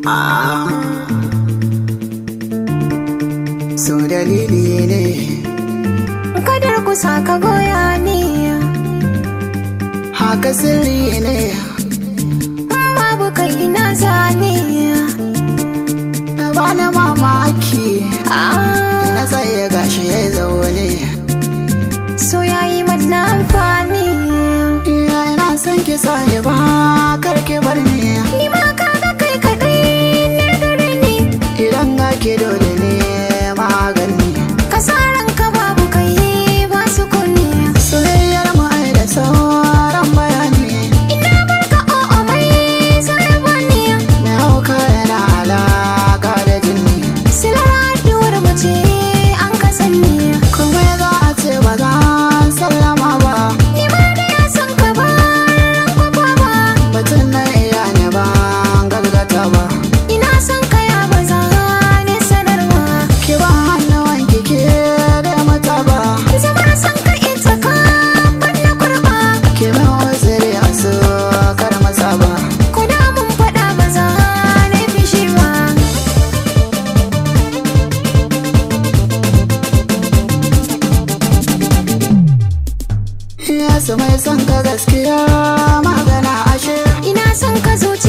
So dalili ne kadar kusa ka goya ni, haka sirri ne babu kai na zane. bana mamaki na tsaye gashi ya zaune. So yayi mana amfani, ina son ki sani ba karki bar ni. ni ma kaga kai kadai ne gare ni. Idan ga ki dole ne magani, kasaran ka babu kai ba su kunni. soyayyar mu ai da sauran bayani. Ina barka o'o mai sarrafa ni, na hauka yana alaka da jini. silar haduwar mu ce an ka sanni. Kuma za a ce ba za a sallama ba, Ni ma da ya san ka ba ran kwafa ba. batun na iya ne ba gargata ba. Ina son ka ya baza ne sanarwa, Ki ba hannuwan ki ke da mata ba, zama son ka ita ka ban na kurba. ki min waziri a su kar masa ba. Ko da mun faɗa ba za na yi fishi ba. Yasu mai son ka gaskiya magana ashe. Ina son ka zuci